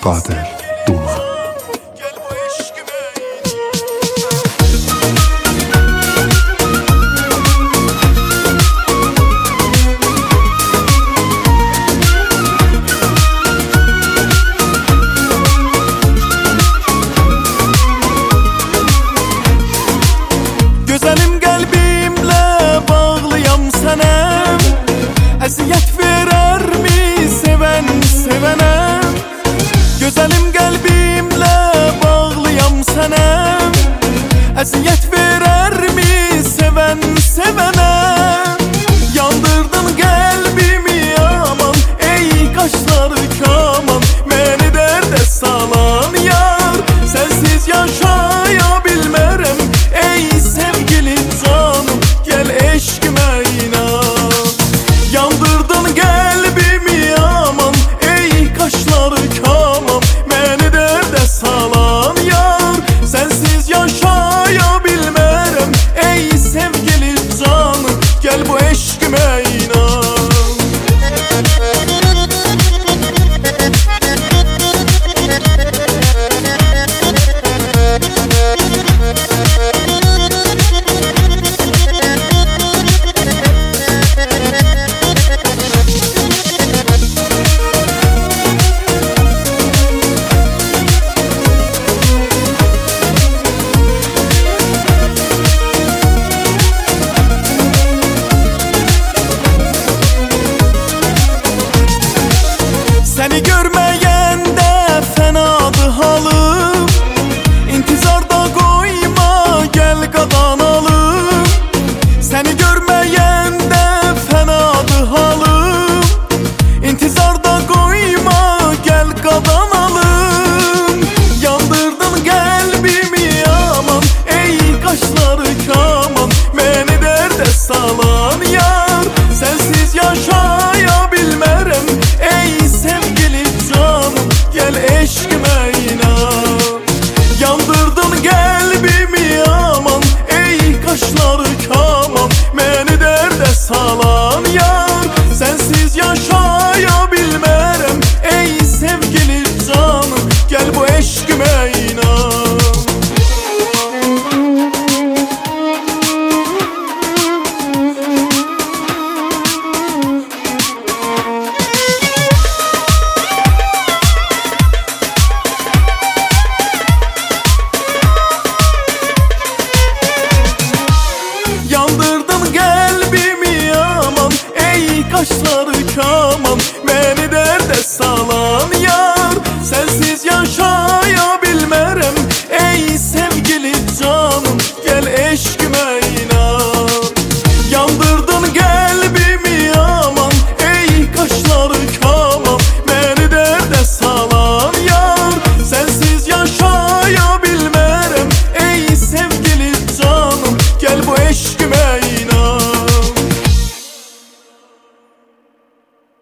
Qadir Duman. Gözəlim qəlbimlə bağlıyam sənə, əziyyət verərmi sevən sevənə? Gözəlim qəlbimlə bağlıyam sənə, əziyyət verərmi sevən sevənə? Yandırdın qəlbimi aman, ey qaşları kaman, məni dərdə salan yar, sənsiz yaşaya bilmərəm, ey sevgili canım, gel eşkime inan. Yandırdın qəlbimi aman, ey qaşları kaman, məni dərdə salan yar, sənsiz yaşaya bilmərəm, ey sevgili canım, gel bu eşkime inan. Səni görməyəndə fənadır halım, İntizarda qoyma, gəl qadanalım. Səni görməyəndə fənadır halım, İntizarda qoyma, gəl qadanalım. Yandırdın qəlbimi aman, ey qaşları kaman, məni dərdə salan yar, sənsiz yaşaya bilmərəm, ey sevgili canım, gel eşkime inan. Yandırdın